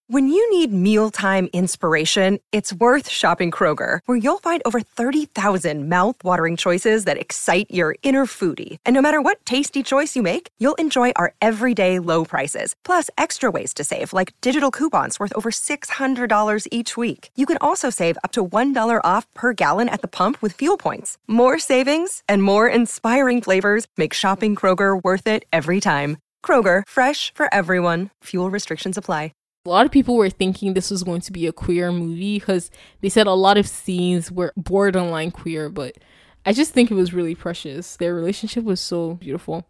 When you need mealtime inspiration, it's worth shopping Kroger, where you'll find over 30,000 mouth-watering choices that excite your inner foodie. And no matter what tasty choice you make, you'll enjoy our everyday low prices, plus extra ways to save, like digital coupons worth over $600 each week. You can also save up to $1 off per gallon at the pump with fuel points. More savings and more inspiring flavors make shopping Kroger worth it every time. Kroger, fresh for everyone. Fuel restrictions apply. A lot of people were thinking this was going to be a queer movie because they said a lot of scenes were borderline queer, but I just think it was really precious. Their relationship was so beautiful.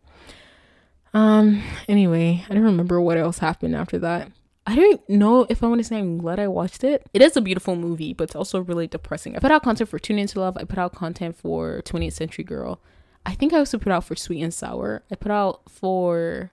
Anyway, I don't remember what else happened after that. I don't know if I want to say I'm glad I watched it. It is a beautiful movie, but it's also really depressing. I put out content for Tune Into Love. I put out content for 20th Century Girl. I think I also put out for Sweet and Sour. I put out for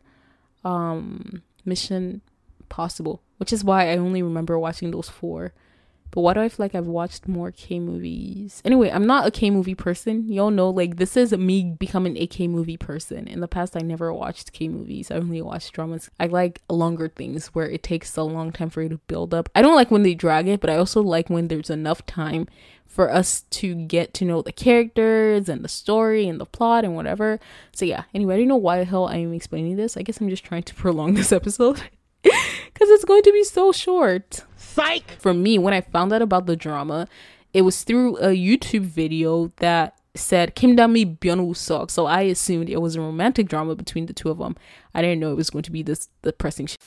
Mission Possible, which is why I only remember watching those 4. But why do I feel like I've watched more K movies? Anyway, I'm not a K movie person. Y'all know, like, this is me becoming a K movie person. In the past, I never watched K movies. I only watched dramas. I like longer things where it takes a long time for you to build up. I don't like when they drag it, but I also like when there's enough time for us to get to know the characters and the story and the plot and whatever. So yeah, anyway, I don't know why the hell I'm explaining this. I guess I'm just trying to prolong this episode because it's going to be so short. Psych! For me, when I found out about the drama, it was through a YouTube video that said Kim Dami Byung-woo Seok. So I assumed it was a romantic drama between the two of them. I didn't know it was going to be this depressing shit.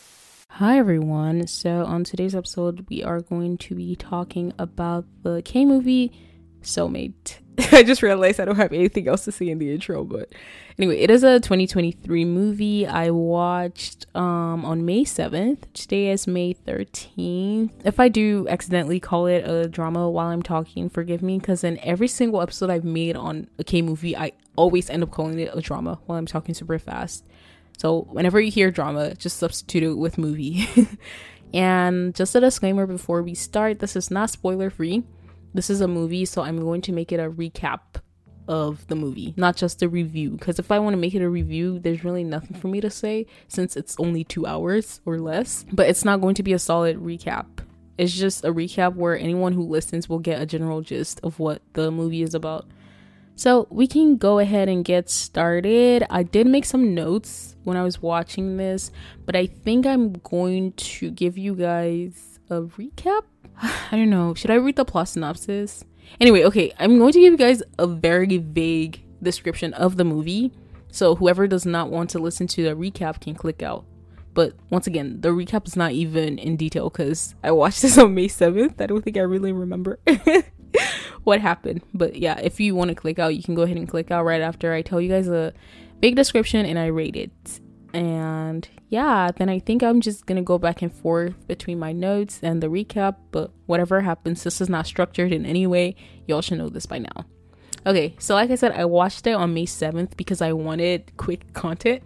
Hi everyone. So on today's episode, we are going to be talking about the K movie Soulmate. I just realized I don't have anything else to say in the intro, but anyway, it is a 2023 movie I watched on May 7th. Today is May 13th. If I do accidentally call it a drama while I'm talking, forgive me, because in every single episode I've made on a K movie, I always end up calling it a drama while I'm talking super fast. So whenever you hear drama, just substitute it with movie. And just a disclaimer before we start, this is not spoiler free. This is a movie, so I'm going to make it a recap of the movie, not just a review. Because if I want to make it a review, there's really nothing for me to say since it's only 2 hours or less. But it's not going to be a solid recap. It's just a recap where anyone who listens will get a general gist of what the movie is about. So we can go ahead and get started. I did make some notes when I was watching this, but I think I'm going to give you guys a recap. I don't know. Should I read the plot synopsis? Anyway, okay. I'm going to give you guys a very vague description of the movie. So whoever does not want to listen to the recap can click out. But once again, the recap is not even in detail because I watched this on May 7th. I don't think I really remember what happened. But yeah, if you want to click out, you can go ahead and click out right after I tell you guys a big description and I rate it. And yeah, then I think I'm just gonna go back and forth between my notes and the recap, but whatever happens, this is not structured in any way. Y'all should know this by now. Okay, so like I said, I watched it on May 7th because I wanted quick content.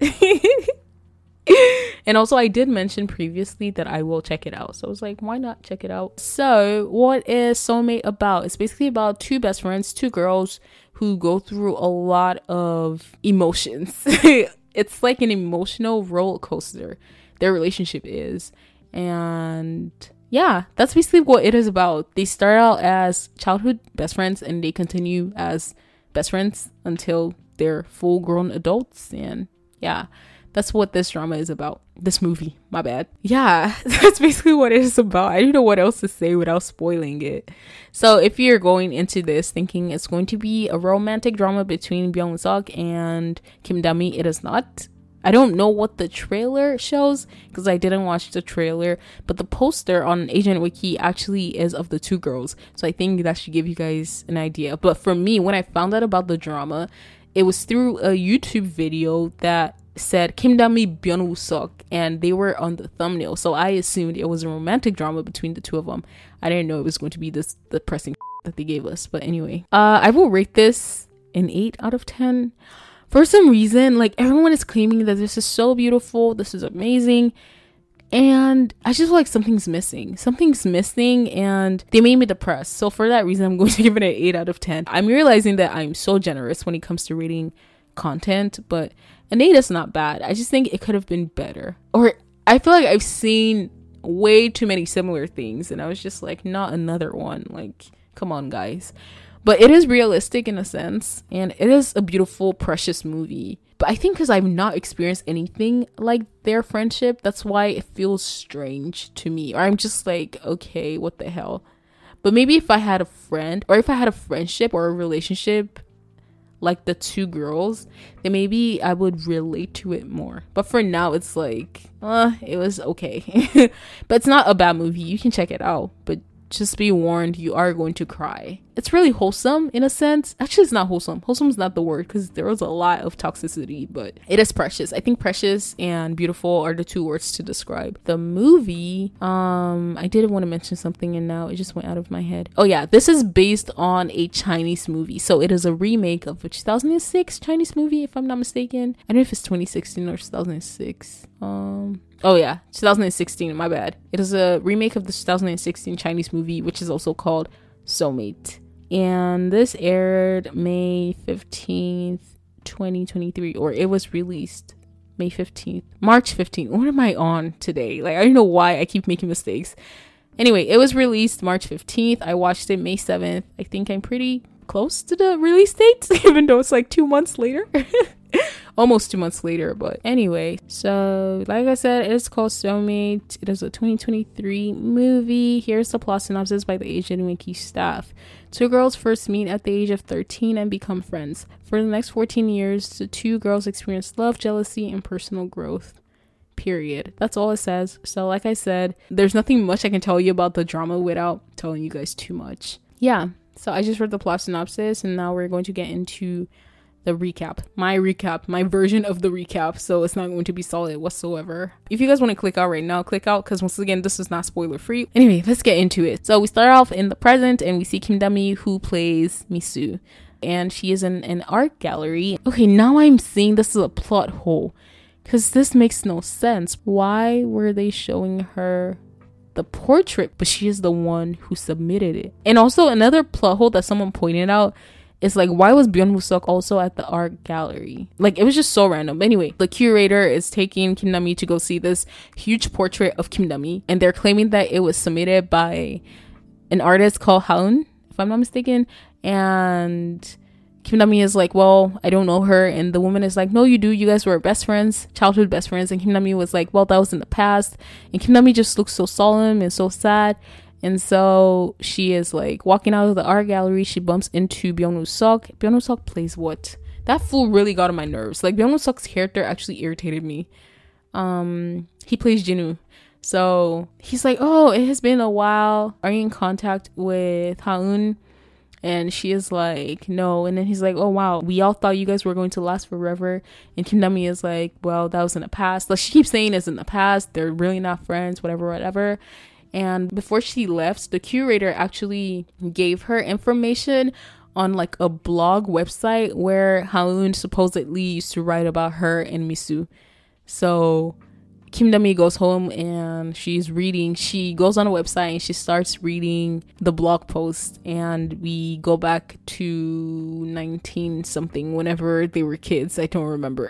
And also I did mention previously that I will check it out, so I was like, why not check it out? So what is Soulmate about? It's basically about two best friends, two girls who go through a lot of emotions. It's like an emotional roller coaster, their relationship is. And yeah, that's basically what it is about. They start out as childhood best friends and they continue as best friends until they're full grown adults. And yeah, that's what this drama is about. This movie, my bad. Yeah, that's basically what it is about. I don't know what else to say without spoiling it. So if you're going into this thinking it's going to be a romantic drama between Byung Seok and Kim Dami, it is not. I don't know what the trailer shows because I didn't watch the trailer, but the poster on Agent Wiki actually is of the two girls. So I think that should give you guys an idea. But for me, when I found out about the drama, it was through a YouTube video that said Kim Dami Byung-woo Seok and they were on the thumbnail, so I assumed it was a romantic drama between the two of them. I didn't know it was going to be this depressing that they gave us. But anyway, I will rate this an 8 out of 10. For some reason, like, everyone is claiming that this is so beautiful, this is amazing, and I just feel like something's missing and they made me depressed. So for that reason, I'm going to give it an 8 out of 10. I'm realizing that I'm so generous when it comes to rating content, but an 8 is not bad. I just think it could have been better. Or I feel like I've seen way too many similar things, and I was just like, not another one. Like, come on, guys. But it is realistic in a sense, and it is a beautiful, precious movie. But I think because I've not experienced anything like their friendship, that's why it feels strange to me. Or I'm just like, okay, what the hell? But maybe if I had a friend, or if I had a friendship or a relationship like the two girls, then maybe I would relate to it more. But for now, it's like, it was okay. But it's not a bad movie. You can check it out. But just be warned, you are going to cry. It's really wholesome in a sense. Actually, it's not wholesome. Wholesome is not the word, because there was a lot of toxicity, but it is precious. I think precious and beautiful are the two words to describe the movie. I did want to mention something and now it just went out of my head. Oh yeah, this is based on a Chinese movie. So it is a remake of a 2006 Chinese movie, if I'm not mistaken. I don't know if it's 2016 or 2006. Oh yeah, 2016, my bad. It is a remake of the 2016 Chinese movie, which is also called Soulmate. And this aired May 15th, 2023, or it was released May 15th, March 15th. What am I on today? Like, I don't know why I keep making mistakes. Anyway, it was released March 15th. I watched it May 7th. I think I'm pretty close to the release date, even though it's like 2 months later. Almost 2 months later, but anyway, so like I said, it's called Soulmate. It is a 2023 movie. Here's the plot synopsis by the Asian Wiki staff. Two girls first meet at the age of 13 and become friends. For the next 14 years, the two girls experience love, jealousy, and personal growth. Period. That's all it says. So like I said, there's nothing much I can tell you about the drama without telling you guys too much. Yeah, so I just read the plot synopsis, and now we're going to get into the recap, my version of the recap. So it's not going to be solid whatsoever. If you guys want to click out right now, click out, because once again, this is not spoiler free. Anyway, let's get into it. So we start off in the present, and we see Kim Da-mi, who plays Misu, and she is in an art gallery. Okay, now I'm seeing this is a plot hole, because this makes no sense. Why were they showing her the portrait, but she is the one who submitted it? And also another plot hole that someone pointed out, it's like, why was Byung Woo-seok also at the art gallery? Like, it was just so random. Anyway, the curator is taking Kim Da-mi to go see this huge portrait of Kim Da-mi, and they're claiming that it was submitted by an artist called Haun, if I'm not mistaken. And Kim Da-mi is like, well, I don't know her. And the woman is like, no, you do. You guys were best friends, childhood best friends. And Kim Da-mi was like, well, that was in the past. And Kim Da-mi just looks so solemn and so sad. And so she is like walking out of the art gallery. She bumps into Byung Woo-seok. Byung Woo-seok plays what? That fool really got on my nerves. Like, Byung Woo-seok's character actually irritated me. He plays Jinwoo. So he's like, oh, it has been a while. Are you in contact with Haun? And she is like, no. And then he's like, oh wow, we all thought you guys were going to last forever. And Kim Da-mi is like, well, that was in the past. Like, she keeps saying it's in the past. They're really not friends, whatever. And before she left, the curator actually gave her information on like a blog website where Haun supposedly used to write about her and Misu. So Kim Da-mi goes home and she goes on a website and she starts reading the blog post, and we go back to 19 something, whenever they were kids. I don't remember.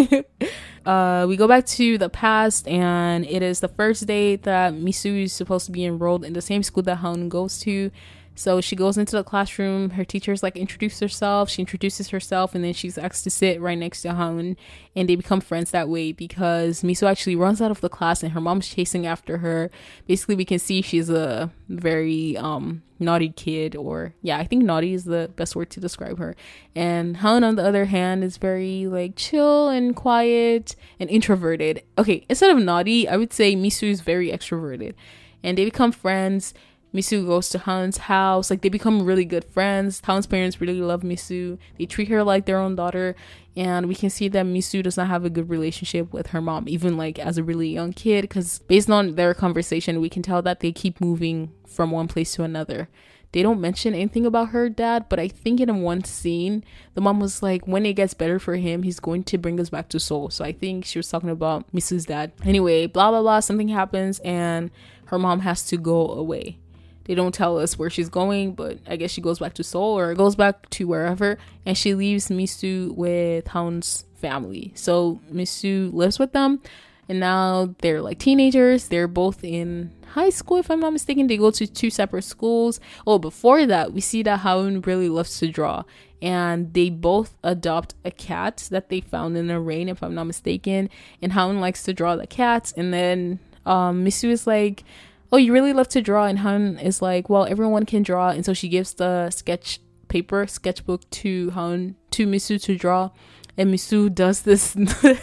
We go back to the past, and it is the first day that Misu is supposed to be enrolled in the same school that Haun goes to. So she goes into the classroom. Her teacher's like, introduce herself. She introduces herself, and then she's asked to sit right next to Haun, and they become friends that way because Misu actually runs out of the class and her mom's chasing after her. Basically, we can see she's a very naughty kid, or yeah, I think naughty is the best word to describe her. And Haun, on the other hand, is very like chill and quiet and introverted. Okay, instead of naughty, I would say Misu is very extroverted, and they become friends. Misu goes to Haun's house. Like, they become really good friends. Haun's parents really love Misu. They treat her like their own daughter. And we can see that Misu does not have a good relationship with her mom, even like as a really young kid, because based on their conversation, we can tell that they keep moving from one place to another. They don't mention anything about her dad, but I think in one scene, the mom was like, when it gets better for him, he's going to bring us back to Seoul. So I think she was talking about Misu's dad. Anyway, blah, blah, blah. Something happens and her mom has to go away. They don't tell us where she's going, but I guess she goes back to Seoul or goes back to wherever. And she leaves Misu with Haun's family. So Misu lives with them. And now they're like teenagers. They're both in high school, if I'm not mistaken. They go to 2 separate schools. Oh, before that, we see that Haeun really loves to draw. And they both adopt a cat that they found in the rain, if I'm not mistaken. And Haeun likes to draw the cat. And then Misu is like, oh, you really love to draw? And Haeun is like, well, everyone can draw. And so she gives the sketchbook to Misu to draw. And Misu does this.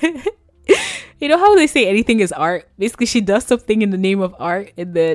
You know how they say anything is art? Basically, she does something in the name of art, and then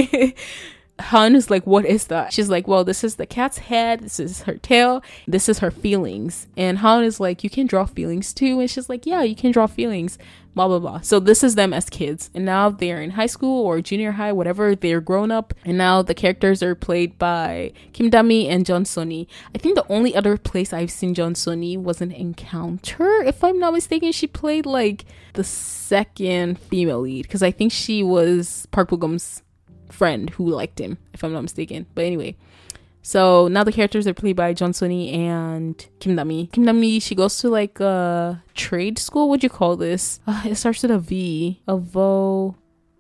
Han is like, what is that? She's like, well, this is the cat's head, this is her tail, this is her feelings. And Han is like, you can draw feelings too? And she's like, yeah, you can draw feelings, blah blah blah. So this is them as kids, and now they're in high school or junior high, whatever. They're grown up, and now the characters are played by Kim Da-mi and Jeon Sunny. I think the only other place I've seen Jeon Sunny was in Encounter, if I'm not mistaken. She played like the second female lead, because I think she was Park Bo-gum's friend who liked him, if I'm not mistaken. But anyway, so now the characters are played by Jeon Sunny and Kim Da-mi. Kim Da-mi, she goes to like a trade school. What'd you call this? It starts with a V. Oh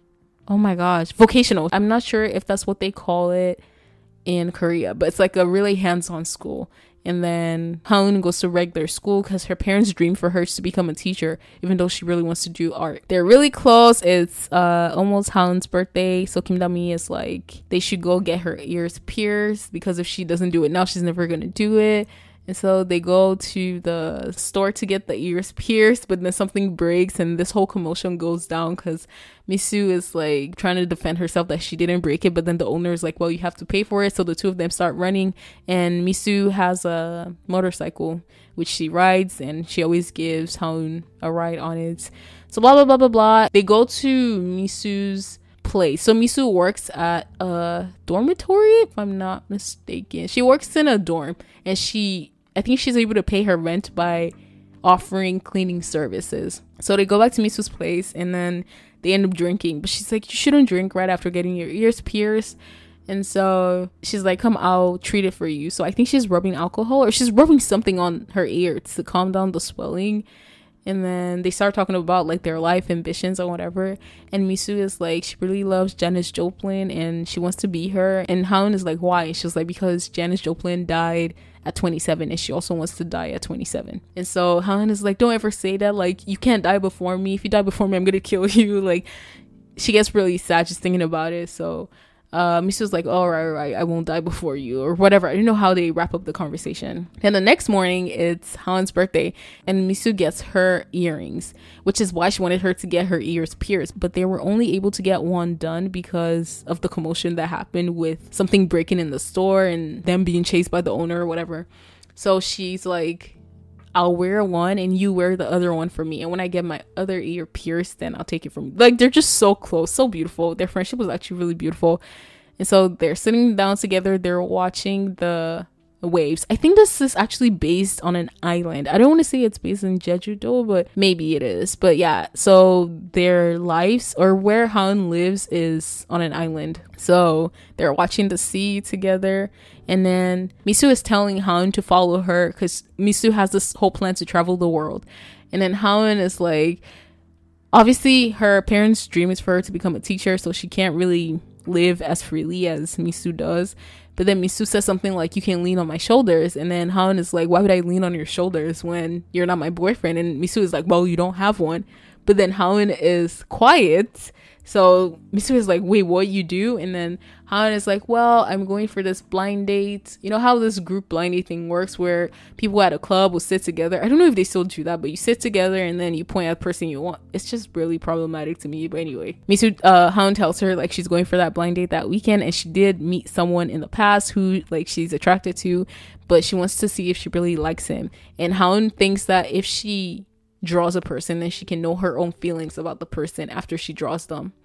my gosh, vocational. I'm not sure if that's what they call it in Korea, but it's like a really hands-on school. And then Haeun goes to regular school because her parents dream for her to become a teacher, even though she really wants to do art. They're really close. It's almost Haeun's birthday, so Kim Da-mi is like, they should go get her ears pierced, because if she doesn't do it now, she's never gonna do it. And so they go to the store to get the ears pierced, but then something breaks and this whole commotion goes down because Misu is like trying to defend herself that she didn't break it, but then the owner is like, well, you have to pay for it. So the two of them start running, and Misu has a motorcycle which she rides, and she always gives Haeun a ride on it. So blah blah blah blah blah. They go to Misu's place. So Misu works at a dormitory, if I'm not mistaken. She works in a dorm, and I think she's able to pay her rent by offering cleaning services. So they go back to Misu's place, and then they end up drinking. But she's like, you shouldn't drink right after getting your ears pierced. And so she's like, come, I'll treat it for you. So I think she's rubbing alcohol, or she's rubbing something on her ear to calm down the swelling. And then they start talking about like their life ambitions or whatever. And Misu is like, she really loves Janis Joplin and she wants to be her. And Haeun is like, why? She's like, because Janis Joplin died at 27 and she also wants to die at 27. And so Haeun is like, don't ever say that. Like, you can't die before me. If you die before me, I'm gonna kill you. Like, she gets really sad just thinking about it. So Misu's like, all right, I won't die before you, or whatever. I don't know how they wrap up the conversation. And the next morning, it's Haeun's birthday, and Misu gets her earrings, which is why she wanted her to get her ears pierced. But they were only able to get one done because of the commotion that happened with something breaking in the store and them being chased by the owner or whatever. So she's like, I'll wear one and you wear the other one for me, and when I get my other ear pierced, then I'll take it from you. Like, they're just so close, so beautiful. Their friendship was actually really beautiful. And so they're sitting down together, they're watching the waves. I think this is actually based on an island. I don't want to say it's based in Jeju-do, but maybe it is. But yeah, so their lives, or where Haeun lives, is on an island. So they're watching the sea together, and then Misu is telling Haeun to follow her because Misu has this whole plan to travel the world. And then Haeun is like, obviously her parents' dream is for her to become a teacher, so she can't really live as freely as Misu does. But then Misu says something like, you can lean on my shoulders. And then Haeun is like, why would I lean on your shoulders when you're not my boyfriend? And Misu is like, well, you don't have one. But then Haeun is quiet. So Misu is like, wait, what, you do? And then Haeun is like, well, I'm going for this blind date. You know how this group blind date thing works, where people at a club will sit together. I don't know if they still do that, but you sit together and then you point at the person you want. It's just really problematic to me. But anyway, Haeun tells her like she's going for that blind date that weekend, and she did meet someone in the past who like she's attracted to, but she wants to see if she really likes him. And Haeun thinks that if she draws a person, then she can know her own feelings about the person after she draws them.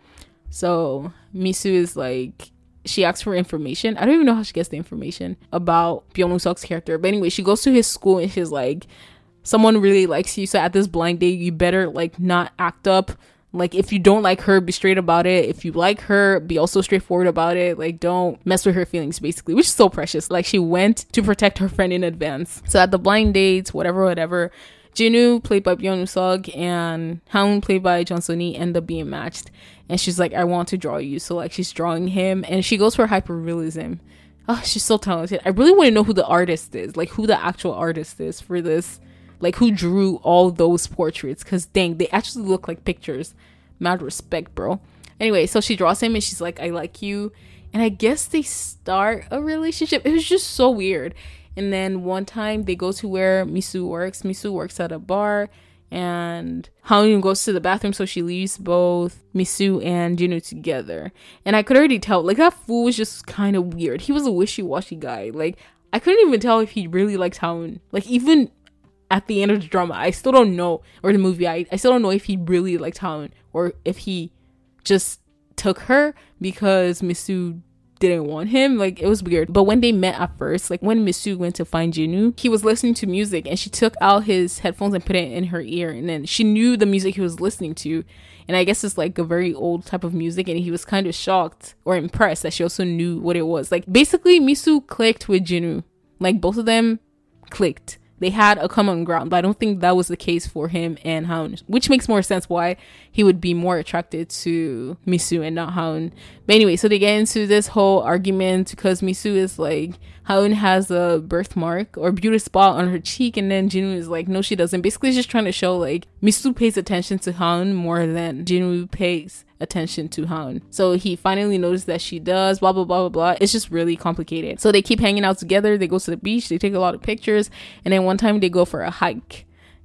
So Misu is like, she asks for information. I don't even know how she gets the information about Byung Woo-seok's character, but anyway, she goes to his school and she's like, someone really likes you, so at this blind date you better like not act up. Like, if you don't like her, be straight about it. If you like her, be also straightforward about it. Like, don't mess with her feelings, basically, which is so precious. Like, she went to protect her friend in advance. So at the blind dates, whatever, Jinu, played by Byung Suk, and Haun, played by Jung So-ni, end up being matched. And she's like, I want to draw you. So like she's drawing him, and she goes for hyperrealism. Oh, she's so talented. I really want to know who the artist is, like who the actual artist is for this, like who drew all those portraits, because dang, they actually look like pictures. Mad respect, bro. Anyway, so she draws him and she's like, I like you. And I guess they start a relationship. It was just so weird. And then one time they go to where Misu works. Misu works at a bar, and Haun goes to the bathroom, so she leaves both Misu and Jinu together. And I could already tell, like, that fool was just kind of weird. He was a wishy-washy guy. Like, I couldn't even tell if he really liked Haun. Like, even at the end of the drama, I still don't know, or the movie, I still don't know if he really liked Haun, or if he just took her because Misu didn't want him. Like, it was weird. But when they met at first, like when Misu went to find Jinu, he was listening to music, and she took out his headphones and put it in her ear, and then she knew the music he was listening to, and I guess it's like a very old type of music, and he was kind of shocked or impressed that she also knew what it was. Like, basically Misu clicked with Jinu. Like, both of them clicked. They had a common ground, but I don't think that was the case for him and Haun, which makes more sense why he would be more attracted to Misu and not Haun. But anyway, so they get into this whole argument because Misu is like, Haun has a birthmark or beauty spot on her cheek, and then Jinu is like, no, she doesn't. Basically, just trying to show like Misu pays attention to Haun more than Jinu pays attention to Haun. So he finally noticed that she does, blah blah blah blah blah. It's just really complicated. So they keep hanging out together. They go to the beach, they take a lot of pictures, and then one time they go for a hike,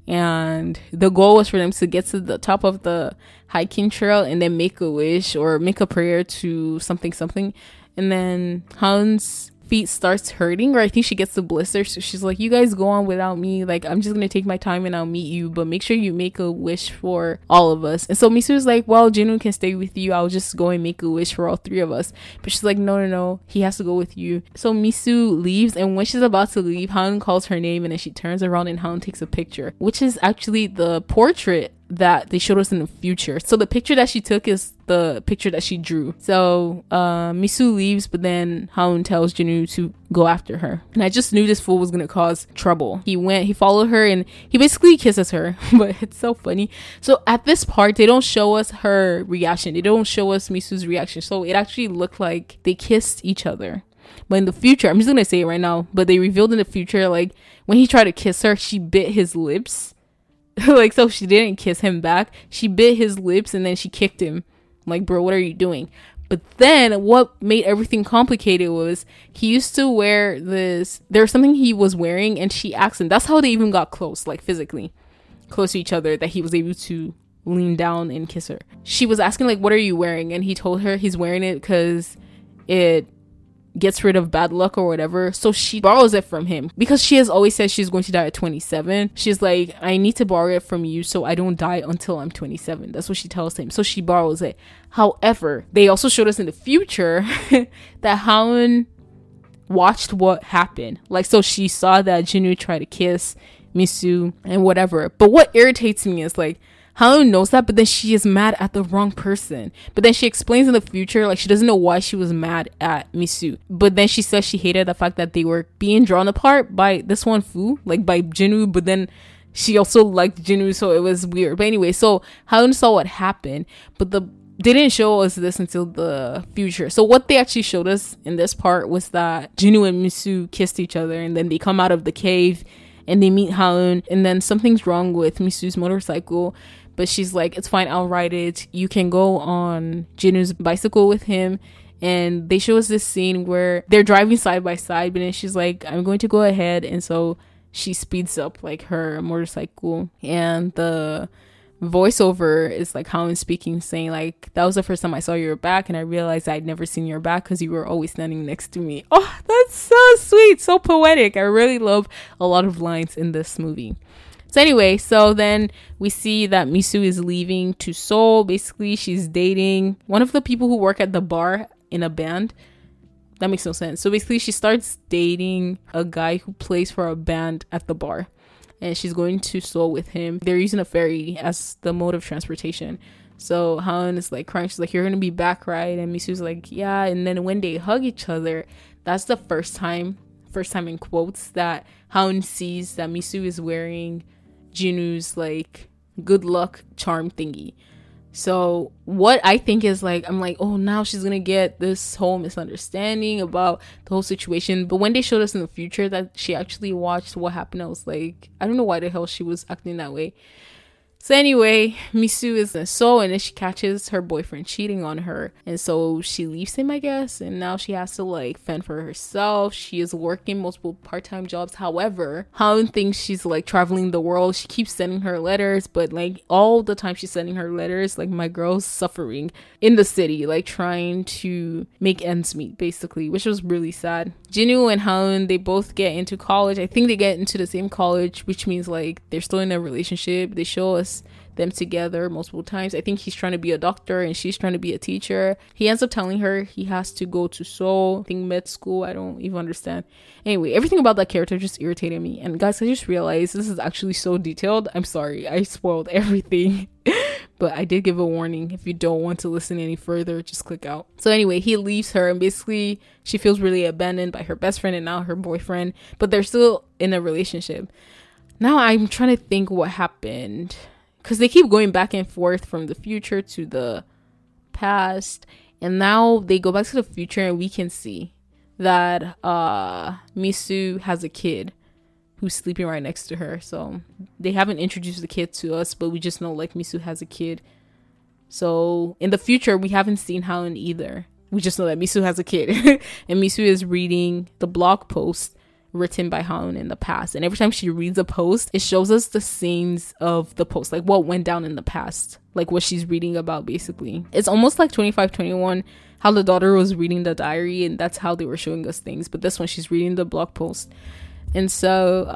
and the goal was for them to get to the top of the hiking trail and then make a wish or make a prayer to something, and then Haun's feet starts hurting, or I think she gets the blister, so she's like, you guys go on without me, like I'm just gonna take my time and I'll meet you, but make sure you make a wish for all of us. And so Misu is like, well, Jinu can stay with you, I'll just go and make a wish for all three of us. But she's like, no, he has to go with you. So Misu leaves, and when she's about to leave, Haun calls her name, and then she turns around and Haun takes a picture, which is actually the portrait that they showed us in the future. So the picture that she took is the picture that she drew. So Misu leaves, but then Haun tells Jinu to go after her, and I just knew this fool was gonna cause trouble. He followed her, and he basically kisses her. But it's so funny. So at this part, they don't show us her reaction, they don't show us Misu's reaction, so it actually looked like they kissed each other. But in the future, I'm just gonna say it right now, but they revealed in the future, like when he tried to kiss her, she bit his lips. Like, so she didn't kiss him back, she bit his lips, and then she kicked him. Like, bro, what are you doing? But then what made everything complicated was he used to wear this, there was something he was wearing, and she asked him. That's how they even got close, like physically close to each other, that he was able to lean down and kiss her. She was asking like, what are you wearing? And he told her he's wearing it because it gets rid of bad luck or whatever. So she borrows it from him because she has always said she's going to die at 27. She's like, I need to borrow it from you so I don't die until I'm 27. That's what she tells him. So she borrows it. However, they also showed us in the future that Haun watched what happened. Like, so she saw that Jinu tried to kiss Misu and whatever. But what irritates me is like, Haun knows that, but then she is mad at the wrong person. But then she explains in the future, like, she doesn't know why she was mad at Misu. But then she says she hated the fact that they were being drawn apart by this one fool, like by Jinu, but then she also liked Jinu, so it was weird. But anyway, so Haun saw what happened, but they didn't show us this until the future. So what they actually showed us in this part was that Jinu and Misu kissed each other, and then they come out of the cave and they meet Haun, and then something's wrong with Misu's motorcycle. But she's like, it's fine, I'll ride it. You can go on Jinu's bicycle with him. And they show us this scene where they're driving side by side, but then she's like, I'm going to go ahead. And so she speeds up like her motorcycle. And the voiceover is like Haun speaking, saying like, that was the first time I saw your back, and I realized I'd never seen your back because you were always standing next to me. Oh, that's so sweet, so poetic. I really love a lot of lines in this movie. So anyway, so then we see that Misu is leaving to Seoul. Basically, she's dating one of the people who work at the bar in a band. That makes no sense. So basically, she starts dating a guy who plays for a band at the bar. And she's going to Seoul with him. They're using a ferry as the mode of transportation. So Haun is like crying. She's like, you're going to be back, right? And Misu's like, yeah. And then when they hug each other, that's the first time in quotes, that Haun sees that Misu is wearing Jinu's like good luck charm thingy. So what I think is like, I'm like, oh, now she's gonna get this whole misunderstanding about the whole situation. But when they showed us in the future that she actually watched what happened, I was like, I don't know why the hell she was acting that way. So anyway, Misu is in Seoul, and then she catches her boyfriend cheating on her. And so she leaves him, I guess. And now she has to like fend for herself. She is working multiple part-time jobs. However, Haun thinks she's like traveling the world. She keeps sending her letters, but like all the time she's sending her letters, like my girl's suffering in the city, like trying to make ends meet basically, which was really sad. Jinu and Haun, they both get into college. I think they get into the same college, which means like they're still in a relationship. They show us them together multiple times. I think he's trying to be a doctor and she's trying to be a teacher. He ends up telling her he has to go to Seoul, I think med school. I don't even understand. Anyway, everything about that character just irritated me. And guys, I just realized this is actually so detailed. I'm sorry, I spoiled everything. But I did give a warning. If you don't want to listen any further, just click out. So anyway, he leaves her and basically she feels really abandoned by her best friend and now her boyfriend, but they're still in a relationship. Now I'm trying to think what happened, because they keep going back and forth from the future to the past, and now they go back to the future and we can see that Misu has a kid who's sleeping right next to her. So they haven't introduced the kid to us, but we just know like Misu has a kid. So in the future, we haven't seen Haun either. We just know that Misu has a kid. And Misu is reading the blog post written by Haun in the past. And every time she reads a post, it shows us the scenes of the post, like what went down in the past, like what she's reading about basically. It's almost like 2521, how the daughter was reading the diary and that's how they were showing us things. But this one, she's reading the blog post. And so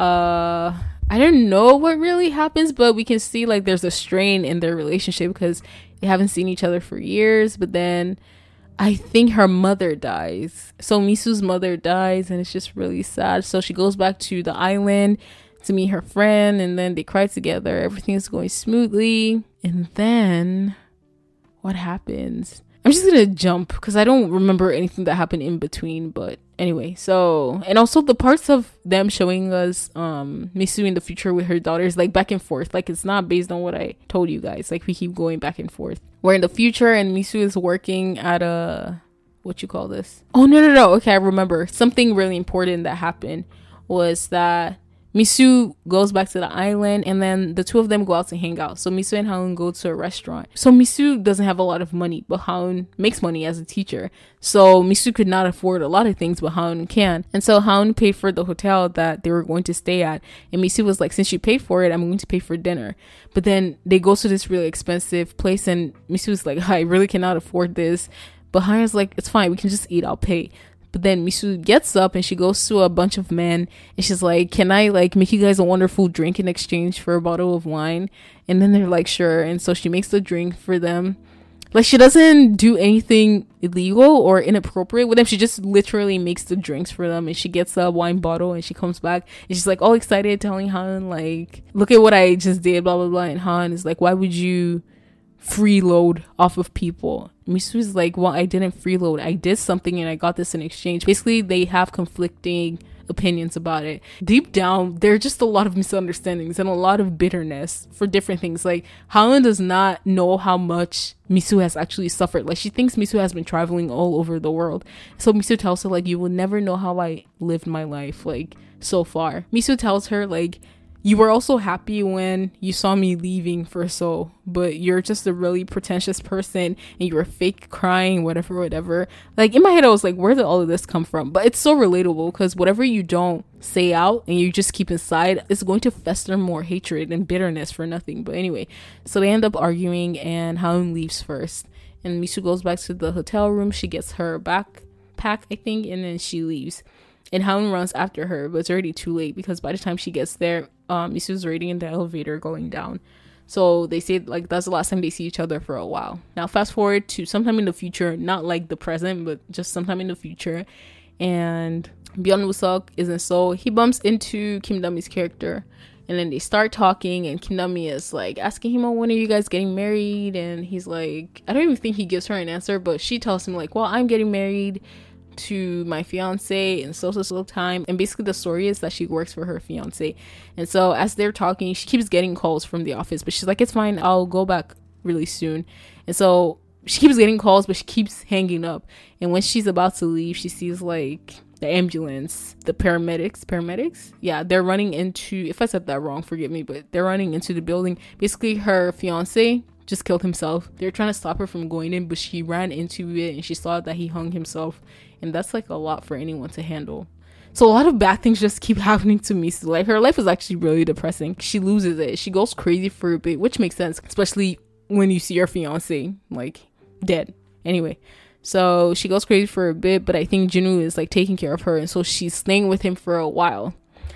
I don't know what really happens, but we can see like there's a strain in their relationship because they haven't seen each other for years. But then I think her mother dies. So Misu's mother dies and it's just really sad. So she goes back to the island to meet her friend and then they cry together. Everything is going smoothly. And then what happens? I'm just gonna jump because I don't remember anything that happened in between. But anyway, so, and also the parts of them showing us Misu in the future with her daughters, like back and forth, like it's not based on what I told you guys, like we keep going back and forth. We're in the future and Misu is working at a, what you call this? Oh no, okay, I remember something really important that happened was that Misu goes back to the island and then the two of them go out to hang out. So Misu and Haun go to a restaurant. So Misu doesn't have a lot of money, but Haun makes money as a teacher. So Misu could not afford a lot of things, but Haun can. And so Haun paid for the hotel that they were going to stay at. And Misu was like, since you paid for it, I'm going to pay for dinner. But then they go to this really expensive place and Misu was like, I really cannot afford this. But Haun's like, it's fine, we can just eat, I'll pay. But then Misu gets up and she goes to a bunch of men and she's like, can I like make you guys a wonderful drink in exchange for a bottle of wine? And then they're like, sure. And so she makes the drink for them. Like she doesn't do anything illegal or inappropriate with them. She just literally makes the drinks for them and she gets a wine bottle and she comes back and she's like all excited telling Han like, look at what I just did, blah, blah, blah. And Han is like, why would you freeload off of people? Misu's like, well, I didn't freeload, I did something and I got this in exchange. Basically they have conflicting opinions about it. Deep down there are just a lot of misunderstandings and a lot of bitterness for different things. Like Haun does not know how much Misu has actually suffered. Like she thinks Misu has been traveling all over the world. So Misu tells her like, you will never know how I lived my life like so far. Misu tells her like, you were also happy when you saw me leaving for Seoul, but you're just a really pretentious person and you were fake crying, whatever. Like in my head, I was like, where did all of this come from? But it's so relatable because whatever you don't say out and you just keep inside, it's going to fester more hatred and bitterness for nothing. But anyway, so they end up arguing and Haun leaves first. And Misu goes back to the hotel room. She gets her backpack, I think, and then she leaves. And Haun runs after her, but it's already too late because by the time she gets there, Misu's already in the elevator going down. So they say like that's the last time they see each other for a while. Now fast forward to sometime in the future, not like the present, but just sometime in the future. And Byun Woo-seok is in Seoul. He bumps into Kim Da-mi's character. And then they start talking and Kim Da-mi is like asking him, oh, when are you guys getting married? And he's like, I don't even think he gives her an answer, but she tells him like, well, I'm getting married to my fiance in so time. And basically the story is that she works for her fiance. And so as they're talking, she keeps getting calls from the office, but she's like, it's fine, I'll go back really soon. And so she keeps getting calls, but she keeps hanging up. And when she's about to leave, she sees like the ambulance, the paramedics. Yeah, they're running into, if I said that wrong, forgive me, but they're running into the building. Basically, her fiance just killed himself. They're trying to stop her from going in, but she ran into it and she saw that he hung himself. And that's like a lot for anyone to handle. So a lot of bad things just keep happening to Misu. Like, her life is actually really depressing. She loses it. She goes crazy for a bit, which makes sense, especially when you see your fiance like dead. Anyway, so she goes crazy for a bit, but I think Jinwoo is like taking care of her, and so she's staying with him for a while.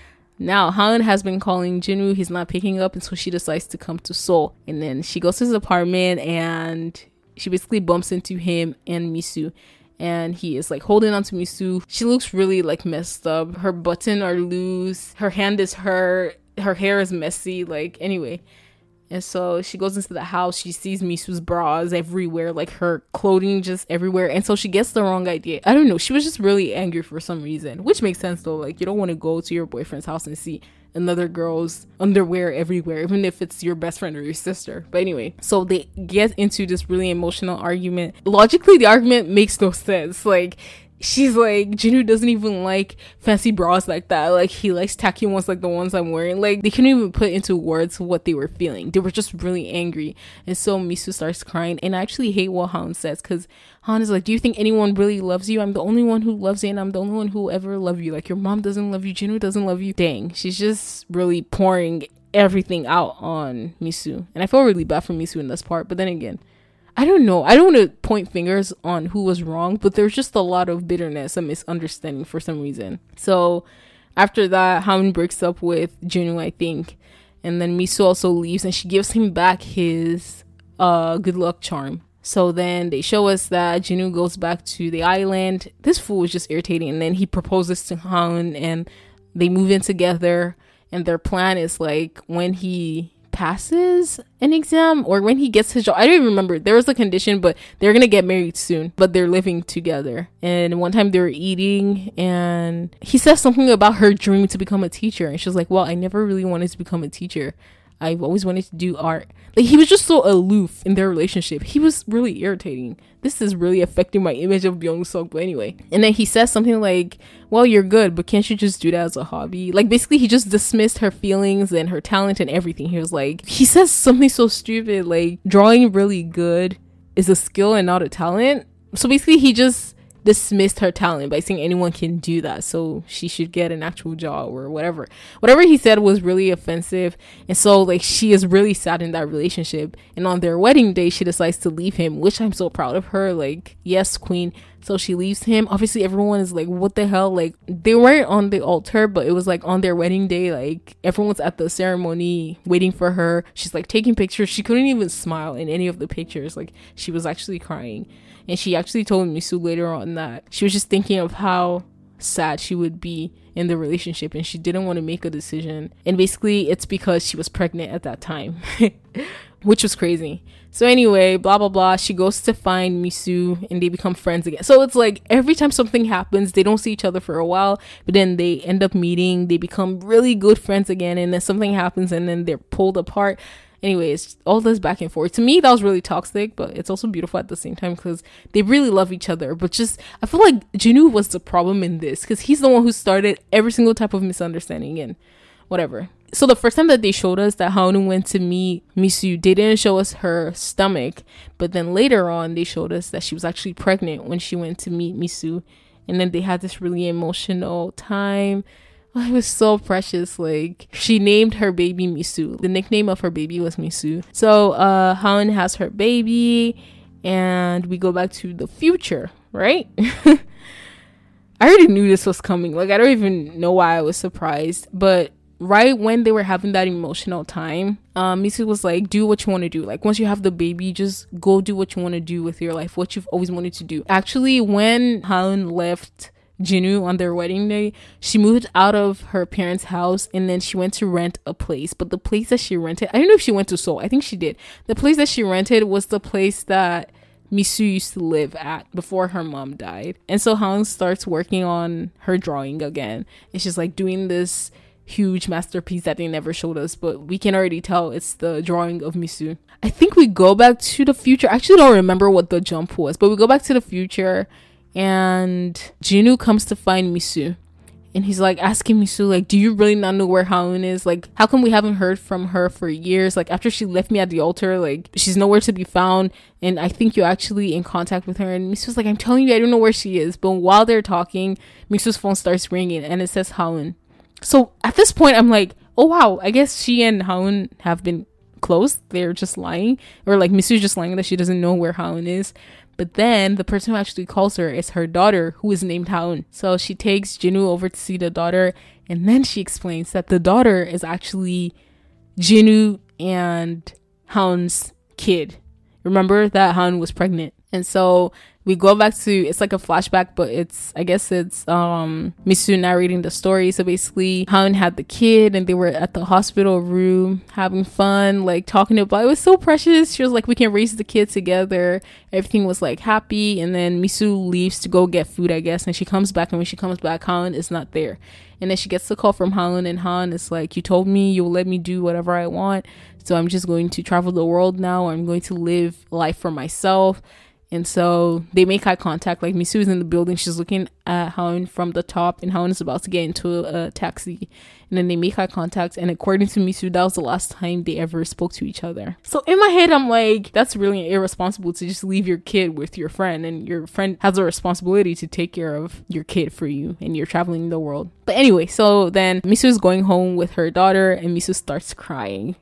Now Han has been calling Jinwoo, he's not picking up, and so she decides to come to Seoul. And then she goes to his apartment and she basically bumps into him and Misu, and he is like holding on to Misu. She looks really like messed up. Her buttons are loose, her hand is hurt, her hair is messy, like, anyway. And so she goes into the house, she sees Misu's bras everywhere, like her clothing just everywhere. And so she gets the wrong idea. I don't know, she was just really angry for some reason, which makes sense though. Like, you don't want to go to your boyfriend's house and see another girl's underwear everywhere, even if it's your best friend or your sister. But anyway, so they get into this really emotional argument. Logically, the argument makes no sense. Like, she's like, Jinwoo doesn't even like fancy bras like that. Like, he likes tacky ones like the ones I'm wearing. Like, they couldn't even put into words what they were feeling. They were just really angry. And so Misu starts crying. And I actually hate what Han says, because Han is like, do you think anyone really loves you? I'm the only one who loves you, and I'm the only one who will ever love you. Like, your mom doesn't love you, Jinwoo doesn't love you. Dang, she's just really pouring everything out on Misu. And I feel really bad for Misu in this part. But then again, I don't know. I don't want to point fingers on who was wrong, but there's just a lot of bitterness and misunderstanding for some reason. So after that, Han breaks up with Jinwoo, I think. And then Misu also leaves, and she gives him back his good luck charm. So then they show us that Jinwoo goes back to the island. This fool was just irritating. And then he proposes to Han, and they move in together. And their plan is like, when he passes an exam or when he gets his job, I don't even remember, there was a condition, but they're gonna get married soon, but they're living together. And one time they were eating and he says something about her dreaming to become a teacher, and she's like, well, I never really wanted to become a teacher, I've always wanted to do art. Like, he was just so aloof in their relationship. He was really irritating. This is really affecting my image of Byung-seok. But anyway, and then he says something like, well, you're good, but can't you just do that as a hobby? Like, basically he just dismissed her feelings and her talent and everything. He was like, he says something so stupid, like, drawing really good is a skill and not a talent. So basically he just dismissed her talent by saying anyone can do that, so she should get an actual job or whatever he said was really offensive. And so like, she is really sad in that relationship, and on their wedding day she decides to leave him, which I'm so proud of her. Like, yes, queen. So she leaves him. Obviously everyone is like, what the hell? Like, they weren't on the altar, but it was like on their wedding day. Like, everyone's at the ceremony waiting for her. She's like taking pictures. She couldn't even smile in any of the pictures. Like, she was actually crying. And she actually told Misu later on that she was just thinking of how sad she would be in the relationship, and she didn't want to make a decision. And basically it's because she was pregnant at that time, which was crazy. So anyway, blah blah blah, she goes to find Misu and they become friends again. So it's like, every time something happens, they don't see each other for a while, but then they end up meeting, they become really good friends again, and then something happens and then they're pulled apart. Anyways, all this back and forth. To me, that was really toxic, but it's also beautiful at the same time because they really love each other. But just, I feel like Jinwoo was the problem in this, because he's the one who started every single type of misunderstanding and whatever. So the first time that they showed us that Haonu went to meet Misu, they didn't show us her stomach, but then later on they showed us that she was actually pregnant when she went to meet Misu. And then they had this really emotional time. Oh, it was so precious. Like, she named her baby Misu. The nickname of her baby was Misu. So Han has her baby, and we go back to the future, right? I already knew this was coming. Like, I don't even know why I was surprised, but right when they were having that emotional time, Misu was like, do what you want to do. Like, once you have the baby, just go do what you want to do with your life, what you've always wanted to do. Actually, when Han left Jinwoo on their wedding day, she moved out of her parents' house, and then she went to rent a place. But the place that she rented, I don't know if she went to Seoul, I think she did. The place that she rented was the place that Misu used to live at before her mom died. And so Haeun starts working on her drawing again. And she's like doing this huge masterpiece that they never showed us, but we can already tell it's the drawing of Misu. I think we go back to the future. I actually don't remember what the jump was, but we go back to the future and Jinwoo comes to find Misu. And he's like asking Misu, like, do you really not know where Haeun is? Like, how come we haven't heard from her for years? Like, after she left me at the altar, like, she's nowhere to be found. And I think you're actually in contact with her. And Misu's like, I'm telling you, I don't know where she is. But while they're talking, Misu's phone starts ringing and it says Haeun. So at this point, I'm like, oh, wow, I guess she and Haeun have been close. They're just lying. Or like Misu's just lying that she doesn't know where Haeun is. But then the person who actually calls her is her daughter, who is named Haeun. So she takes Jinwoo over to see the daughter. And then she explains that the daughter is actually Jinwoo and Haeun's kid. Remember that Haeun was pregnant. And so we go back to, it's like a flashback, but I guess it's Misu narrating the story. So basically Haeun had the kid and they were at the hospital room having fun, like talking about, it was so precious. She was like, we can raise the kid together. Everything was like happy. And then Misu leaves to go get food, I guess. And she comes back, and when she comes back, Haeun is not there. And then she gets the call from Haeun, and Haeun is like, you told me you'll let me do whatever I want. So I'm just going to travel the world now. I'm going to live life for myself. And so they make eye contact. Like Misu is in the building. She's looking at Haeun from the top, and Haeun is about to get into a taxi. And then they make eye contact. And according to Misu, that was the last time they ever spoke to each other. So in my head, I'm like, that's really irresponsible to just leave your kid with your friend. And your friend has a responsibility to take care of your kid for you. And you're traveling the world. But anyway, so then Misu is going home with her daughter, and Misu starts crying.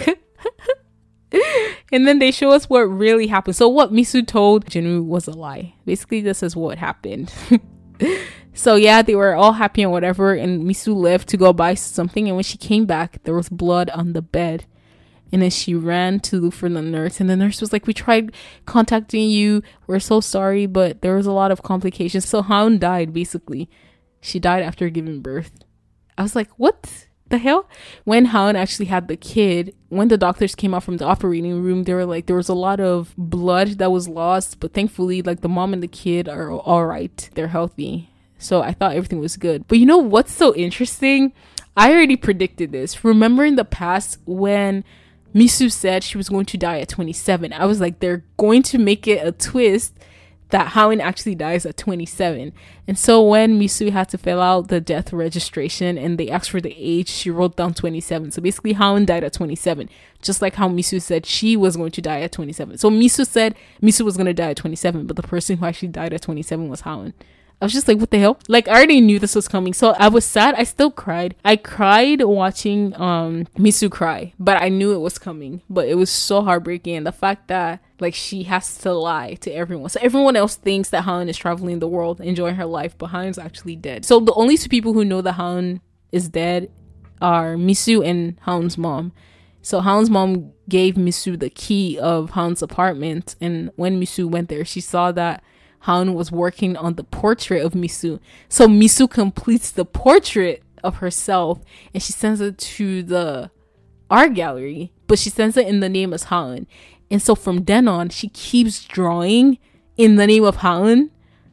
And then they show us what really happened. So what Misu told Jinwoo was a lie. Basically, this is what happened. So yeah, they were all happy and whatever, and Misu left to go buy something, and when she came back, there was blood on the bed. And then she ran to look for the nurse, and the nurse was like, we tried contacting you, we're so sorry, but there was a lot of complications. So Haeun died, basically. She died after giving birth. I was like, what the hell? When Haeun actually had the kid, when the doctors came out from the operating room, they were like, there was a lot of blood that was lost, but thankfully, like, the mom and the kid are all right. They're healthy. So I thought everything was good. But you know what's so interesting? I already predicted this. Remember in the past when Misu said she was going to die at 27, I was like, they're going to make it a twist that Haeun actually dies at 27. And so when Misu had to fill out the death registration and they asked for the age, she wrote down 27. So basically Haeun died at 27, just like how Misu said she was going to die at 27. So Misu said Misu was going to die at 27, but the person who actually died at 27 was Haeun. I was just like, what the hell? Like, I already knew this was coming. So I was sad. I still cried. I cried watching Misu cry, but I knew it was coming. But it was so heartbreaking. And the fact that, like, she has to lie to everyone. So everyone else thinks that Haeun is traveling the world, enjoying her life, but Haeun's actually dead. So the only two people who know that Haeun is dead are Misu and Haeun's mom. So Haeun's mom gave Misu the key of Haeun's apartment. And when Misu went there, she saw that Haeun was working on the portrait of Misu. So Misu completes the portrait of herself and she sends it to the art gallery, but she sends it in the name as Haeun. And so from then on, she keeps drawing in the name of Haeun,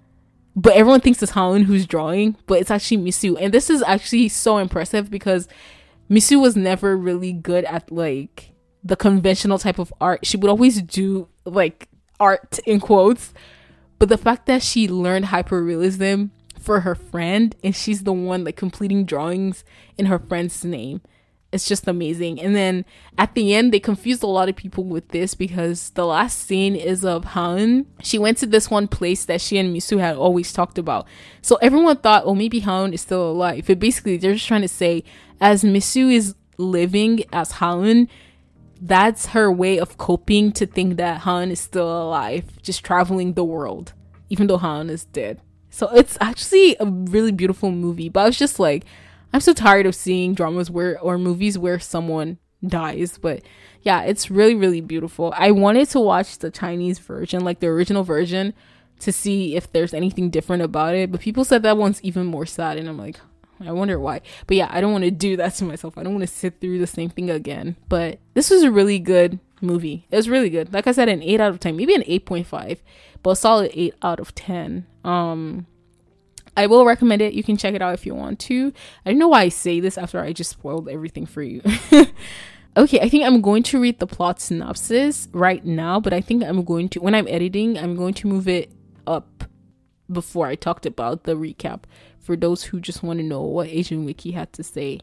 but everyone thinks it's Haeun who's drawing, but it's actually Misu. And this is actually so impressive because Misu was never really good at, like, the conventional type of art. She would always do, like, art in quotes. But the fact that she learned hyperrealism for her friend, and she's the one, like, completing drawings in her friend's name, it's just amazing. And then at the end, they confused a lot of people with this because the last scene is of Haeun. She went to this one place that she and Misu had always talked about. So everyone thought, oh, maybe Haeun is still alive. But basically, they're just trying to say, as Misu is living as Haeun, that's her way of coping to think that Haeun is still alive, just traveling the world, even though Haeun is dead. So it's actually a really beautiful movie. But I was just like, I'm so tired of seeing dramas or movies where someone dies. But yeah, it's really, really beautiful. I wanted to watch the Chinese version, like the original version, to see if there's anything different about it. But people said that one's even more sad. And I'm like, I wonder why. But yeah, I don't want to do that to myself. I don't want to sit through the same thing again. But this was a really good movie. It was really good. Like I said, an 8 out of 10, maybe an 8.5, but a solid 8 out of 10. I will recommend it. You can check it out if you want to. I don't know why I say this after I just spoiled everything for you. Okay, I think I'm going to read the plot synopsis right now, but I think I'm going to, when I'm editing, I'm going to move it up before I talked about the recap for those who just want to know what Asian Wiki had to say.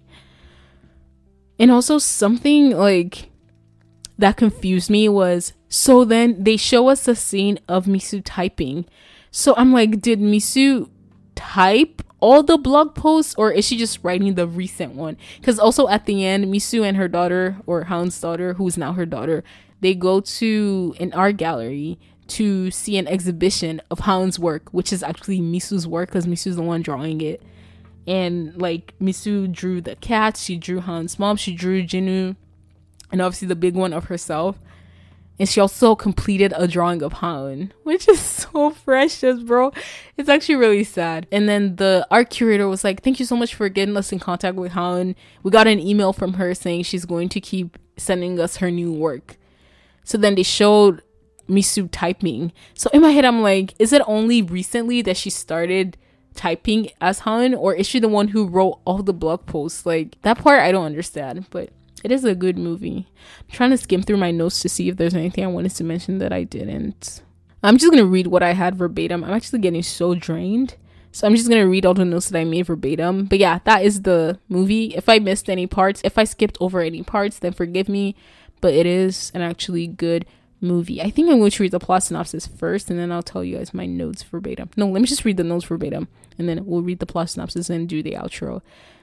And also something like that confused me was, so then they show us the scene of Misu typing. So I'm like, did Misu type all the blog posts, or is she just writing the recent one? Because also at the end, Misu and her daughter, or Haun's daughter, who's now her daughter, they go to an art gallery to see an exhibition of Haun's work, which is actually Misu's work because Misu's the one drawing it. And like Misu drew the cat, she drew Haun's mom, she drew Jinu, and obviously the big one of herself. And she also completed a drawing of Haun, which is so precious, bro. It's actually really sad. And then the art curator was like, thank you so much for getting us in contact with Haun. We got an email from her saying she's going to keep sending us her new work. So then they showed Misu typing. So in my head, I'm like, is it only recently that she started typing as Haun? Or is she the one who wrote all the blog posts? Like, that part I don't understand, but it is a good movie. I'm trying to skim through my notes to see if there's anything I wanted to mention that I didn't. I'm just going to read what I had verbatim. I'm actually getting so drained. So I'm just going to read all the notes that I made verbatim. But yeah, that is the movie. If I missed any parts, if I skipped over any parts, then forgive me. But it is an actually good movie. I think I'm going to read the plot synopsis first, and then I'll tell you guys my notes verbatim. No, let me just read the notes verbatim, and then we'll read the plot synopsis and do the outro.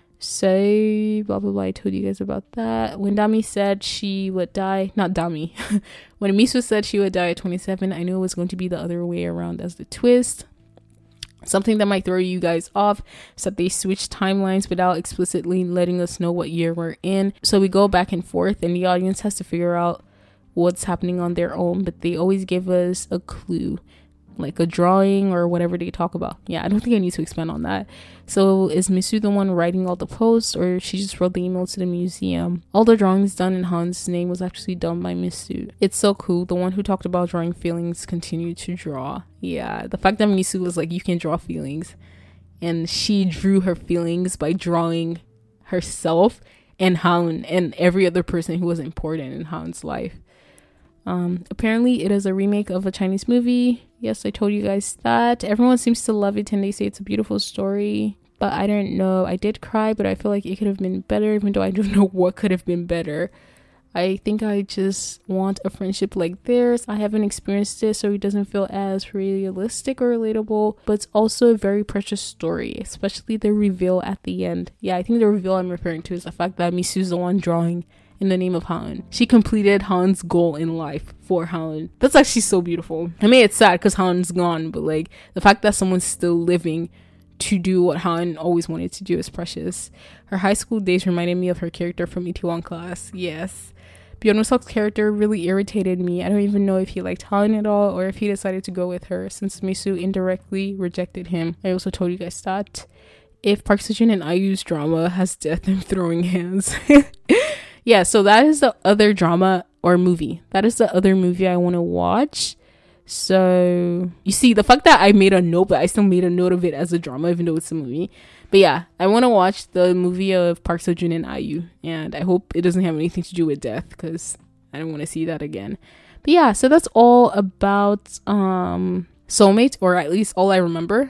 So blah blah blah, I told you guys about that. When Dami said she would die, not Dami, when Misu said she would die at 27, I knew it was going to be the other way around as the twist. Something that might throw you guys off is that they switched timelines without explicitly letting us know what year we're in. So we go back and forth and the audience has to figure out what's happening on their own, but they always give us a clue, like a drawing or whatever they talk about. Yeah, I don't think I need to expand on that. So is Misu the one writing all the posts, or she just wrote the email to the museum? All the drawings done in Han's name was actually done by Misu. It's so cool. The one who talked about drawing feelings continued to draw. Yeah, the fact that Misu was like, you can draw feelings, and she drew her feelings by drawing herself and Han and every other person who was important in Han's life. Apparently it is a remake of a Chinese movie. Yes, I told you guys that. Everyone seems to love it and they say it's a beautiful story, but I don't know. I did cry, but I feel like it could have been better, even though I don't know what could have been better. I think I just want a friendship like theirs. I haven't experienced it, so it doesn't feel as realistic or relatable, but it's also a very precious story, especially the reveal at the end. Yeah, I think the reveal I'm referring to is the fact that Misu's the one drawing in the name of Han. She completed Han's goal in life for Han. That's actually so beautiful. I mean, it's sad because Han's gone, but like the fact that someone's still living to do what Han always wanted to do is precious. Her high school days reminded me of her character from Itaewon Class. Yes. Byung-seok's character really irritated me. I don't even know if he liked Han at all or if he decided to go with her since Misu indirectly rejected him. I also told you guys that. If Park Seo-joon and IU's drama has death and throwing hands. Yeah, so that is the other drama or movie. That is the other movie I want to watch. So, you see, the fact that I made a note, but I still made a note of it as a drama, even though it's a movie. But yeah, I want to watch the movie of Park Seo-joon and IU. And I hope it doesn't have anything to do with death, because I don't want to see that again. But yeah, so that's all about Soulmate, or at least all I remember.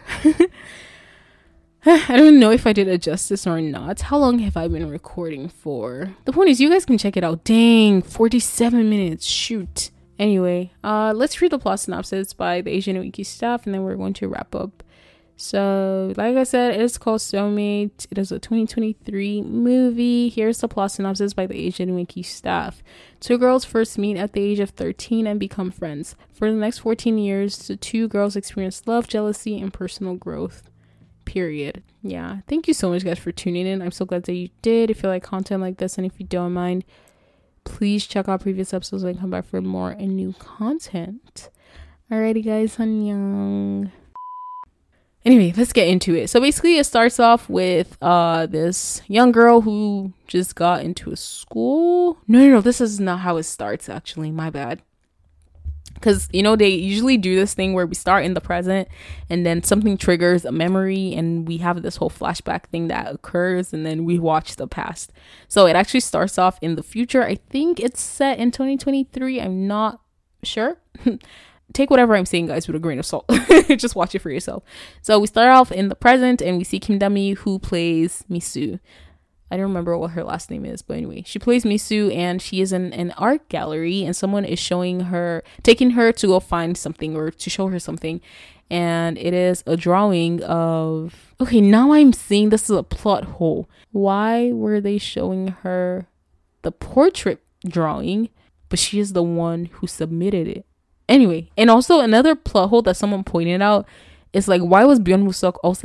I don't know if I did it justice or not. How long have I been recording for? The point is, you guys can check it out. Dang, 47 minutes. Shoot. Anyway, let's read the plot synopsis by the Asian Wiki staff, and then we're going to wrap up. So, like I said, it is called Soulmate. It is a 2023 movie. Here's the plot synopsis by the Asian Wiki staff. Two girls first meet at the age of 13 and become friends. For the next 14 years, the two girls experience love, jealousy, and personal growth. Period. Yeah, thank you so much, guys, for tuning in. I'm so glad that you did. If you like content like this, and if you don't mind, please check out previous episodes and come back for more and new content. Alrighty, guys, annyeong. Anyway, let's get into it. So basically it starts off with this young girl who just got into a school. No, this is not how it starts, actually. My bad. Because, you know, they usually do this thing where we start in the present and then something triggers a memory and we have this whole flashback thing that occurs and then we watch the past. So it actually starts off in the future. I think it's set in 2023. I'm not sure. Take whatever I'm saying, guys, with a grain of salt. Just watch it for yourself. So we start off in the present and we see Kim Dami, who plays Misu. I don't remember what her last name is, but anyway, she plays Misu and she is in an art gallery and someone is taking her to go find something or to show her something. And it is a drawing of, okay, now I'm seeing this is a plot hole. Why were they showing her the portrait drawing, but she is the one who submitted it? Anyway, and also another plot hole that someone pointed out is like, why was Byung-woo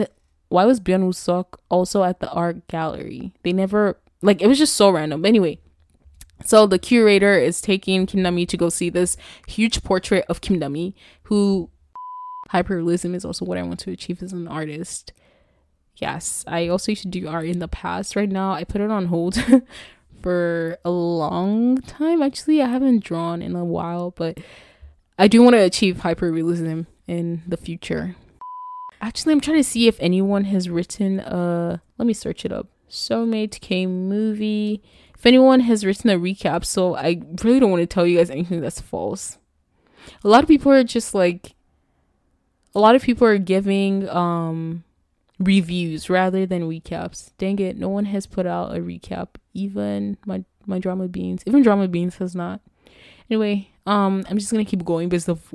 Seok also at the art gallery? They never, like, it was just so random. Anyway, so the curator is taking Kim Dami to go see this huge portrait of Kim Dami, who hyperrealism is also what I want to achieve as an artist. Yes, I also used to do art in the past. Right now, I put it on hold for a long time. Actually, I haven't drawn in a while, but I do want to achieve hyperrealism in the future. Actually, I'm trying to see if anyone has written let me search it up. Soulmate K-movie. If anyone has written a recap, so I really don't want to tell you guys anything that's false. A lot of people are giving reviews rather than recaps. Dang it, no one has put out a recap. Even my Drama Beans has not. Anyway, I'm just gonna keep going based on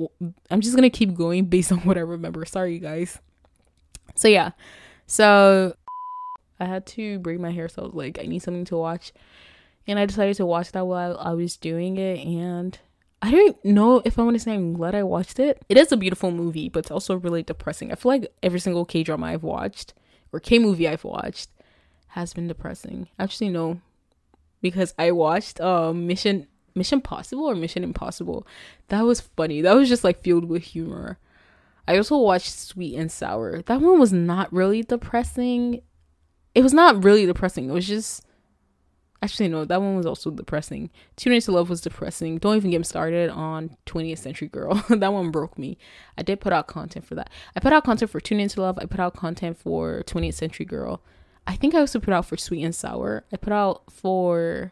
what I remember. Sorry, guys. So yeah, so I had to braid my hair, so I was like, I need something to watch, and I decided to watch that while I was doing it. And I don't know if I want to say I'm glad I watched it. It is a beautiful movie, but it's also really depressing. I feel like every single K-drama I've watched or K-movie I've watched has been depressing. Actually, no, because I watched Mission Impossible. That was funny. That was just like filled with humor. I also watched Sweet and Sour. That one was not really depressing. It was not really depressing. It was just, actually no, that one was also depressing. Tune Into Love was depressing. Don't even get me started on 20th Century Girl. That one broke me. I did put out content for that. I put out content for Tune Into Love. I put out content for 20th Century Girl. I think I also put out for Sweet and Sour. I put out for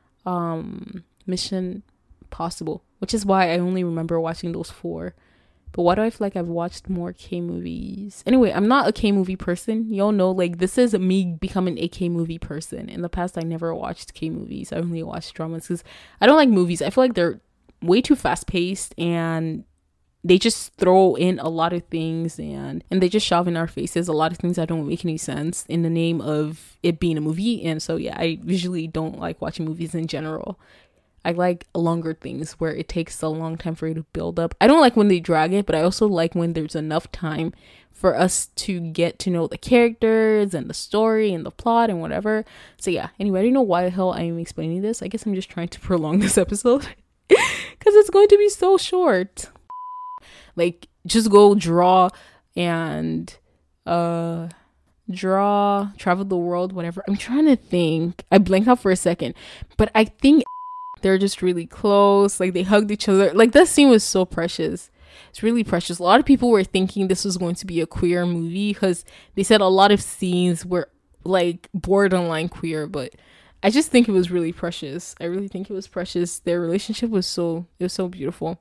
Mission Possible, which is why I only remember watching those 4. But why do I feel like I've watched more K-movies? Anyway, I'm not a K-movie person. Y'all know, like, this is me becoming a K-movie person. In the past, I never watched K-movies. I only watched dramas because I don't like movies. I feel like they're way too fast-paced and they just throw in a lot of things and they just shove in our faces a lot of things that don't make any sense in the name of it being a movie. And so, yeah, I usually don't like watching movies in general. I like longer things where it takes a long time for you to build up. I don't like when they drag it, but I also like when there's enough time for us to get to know the characters and the story and the plot and whatever. So yeah, anyway, I don't know why the hell I am explaining this. I guess I'm just trying to prolong this episode because it's going to be so short. Like, just go draw and travel the world, whatever. I'm trying to think. I blanked out for a second, but I think they're just really close. Like, they hugged each other. Like, that scene was so precious. It's really precious. A lot of people were thinking this was going to be a queer movie because they said a lot of scenes were like borderline queer, but I just think it was really precious. I really think it was precious. Their relationship was so beautiful.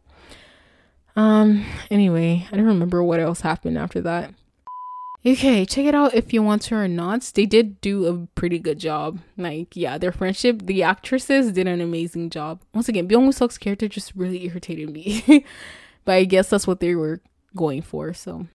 Anyway, I don't remember what else happened after that. Okay, check it out if you want to or not. They did do a pretty good job. Like, yeah, their friendship, the actresses did an amazing job. Once again, Byung-woo Seok's character just really irritated me. But I guess that's what they were going for. So,